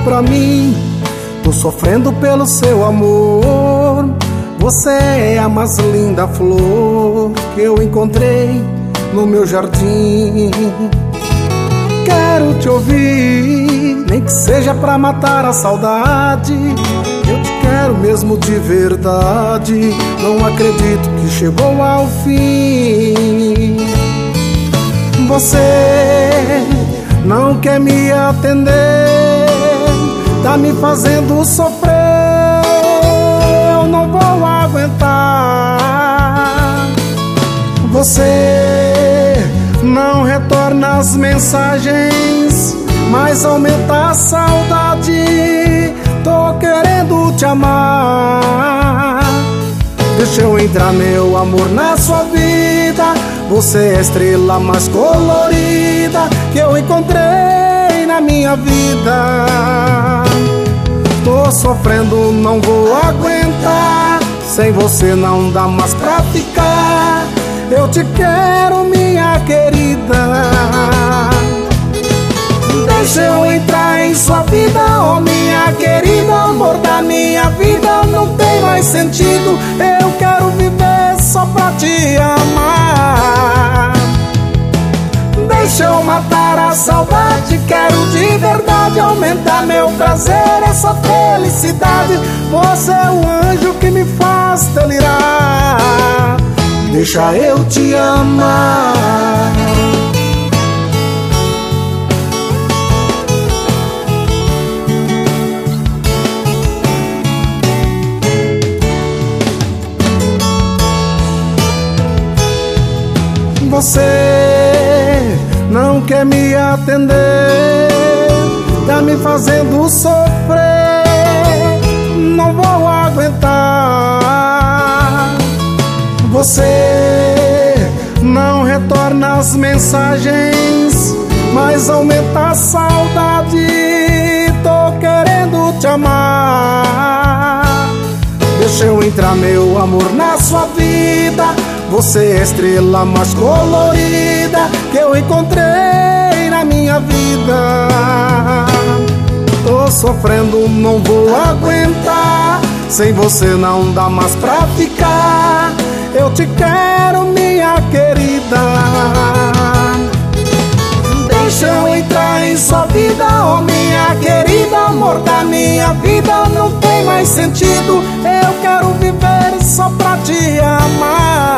pra mim. Tô sofrendo pelo seu amor. Você é a mais linda flor que eu encontrei no meu jardim. Quero te ouvir, nem que seja pra matar a saudade. Eu te quero mesmo de verdade. Não acredito que chegou ao fim. Você não quer me atender, tá me fazendo sofrer. Eu não vou aguentar. Você não retorna as mensagens, mas aumenta a saudade. Tô querendo te amar. Deixa eu entrar, meu amor, na sua vida. Você é a estrela mais colorida que eu encontrei na minha vida. Tô sofrendo, não vou aguentar. Sem você não dá mais pra ficar. Eu te quero, minha querida. Deixa eu entrar em sua vida, oh minha querida. Amor da minha vida, não tem mais sentido. Eu quero viver só pra te amar. Deixa eu matar a saudade. Quero de verdade aumentar meu prazer, essa felicidade. Você é o anjo que me faz delirar. Deixa eu te amar. Você não quer me atender, tá me fazendo sofrer. Não vou aguentar. Você não retorna as mensagens, mas aumenta a saudade. Tô querendo te amar. Deixa eu entrar, meu amor, na sua vida. Você é a estrela mais colorida que eu encontrei na minha vida. Tô sofrendo, não vou aguentar. Sem você não dá mais pra ficar. Eu te quero, minha querida. Deixa eu entrar em sua vida, oh minha querida. Amor da minha vida, não tem mais sentido. Eu quero viver só pra te amar.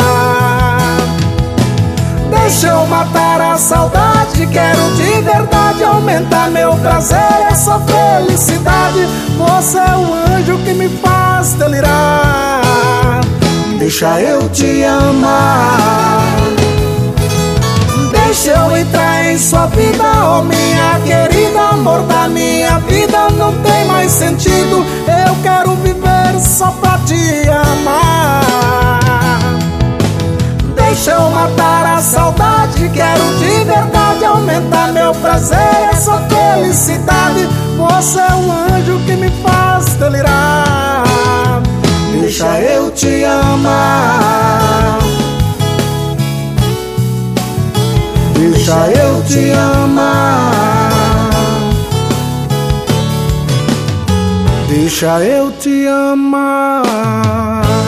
Deixa eu matar a saudade. Quero de verdade aumentar meu prazer, essa felicidade. Você é o anjo que me faz delirar. Deixa eu te amar. Deixa eu entrar em sua vida, oh minha querida. Amor da minha vida, não tem mais sentido. Eu quero viver só pra te amar. Deixa eu matar a saudade. Quero de verdade aumentar meu prazer, essa felicidade. Você é um anjo que me faz delirar. Deixa eu te amar. Deixa eu te amar. Deixa eu te amar.